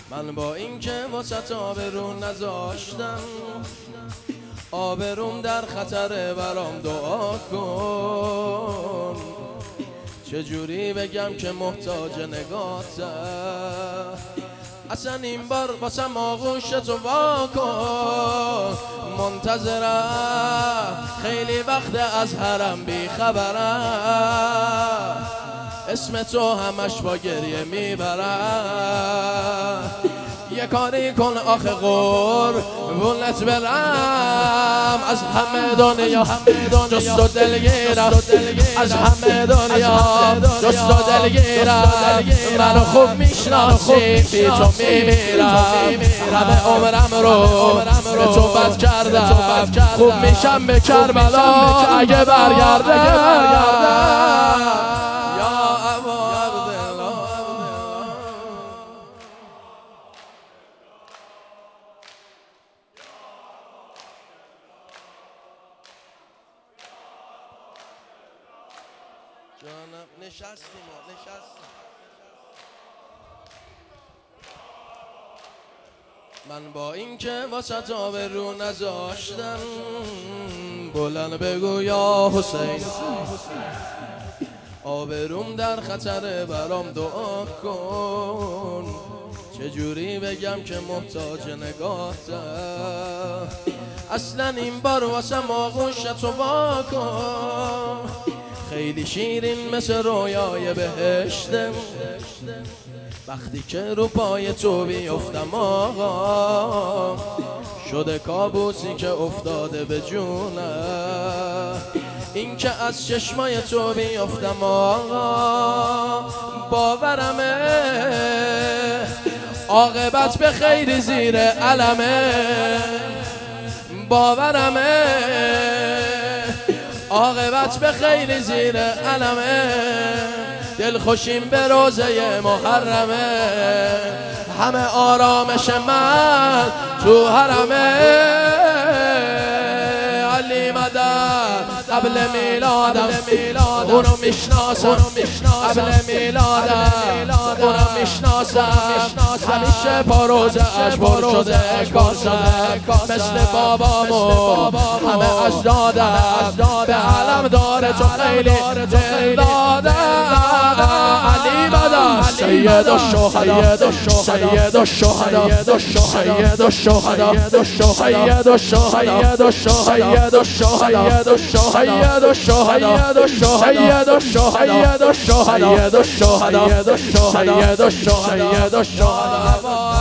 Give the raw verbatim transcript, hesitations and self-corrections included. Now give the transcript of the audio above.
من با اینکه واسه آبرو نذاشتم، آبروم در خطره برام دعا کن. چجوری بگم که محتاج نگاهتم، اصلا این بار واسم آغوش تو وا کن. منتظرم خیلی وقت از حرم بی خبرم، اسم تو همش با گریه میبرم. یه کاری کن آخه قربونت برم، از همه دنیا جست و دلگیرم، از همه دنیا جست و دلگیرم. منو خوب میشناسی بی تو میمیرم، همه عمرم رو به تو بد کردم. خوب میشم به کربلا اگه برگردم. جانم نشستیم و نشستیم. من با اینکه واسه آبرو نذاشتم، بلند بگو یا حسین، آبروم در خطره برام دعا کن. چجوری بگم که محتاج نگاهتم، اصلا این بار واسم آغوش تو وا کن. خیلی شیرین مثل رویای بهشتم، وقتی که رو پای تو بیفتم آقا، شده کابوسی که افتاده به جونم. این که از چشمای تو بیفتم آقا، باورمه عاقبت به خیر زیر علمه. باورمه عاقبت به خیر زیر علمه. دل خوشیم به روزه محرمه، همه آرامش من تو حرمه. علی مدد قبل میلادم اونو میشناسم، قبل میلادم اونو میشناسم. همیشه با روزش پر شده کاسم، مثل بابامو همه اجدادم به علم داره تو خیلی دل دادم. علی مدد سید الشهدا، سید الشهدا، سید الشهدا، سید الشهدا، سید الشهدا، سید الشهدا، سید الشهدا، سید الشهدا، سید الشهدا، سید الشهدا.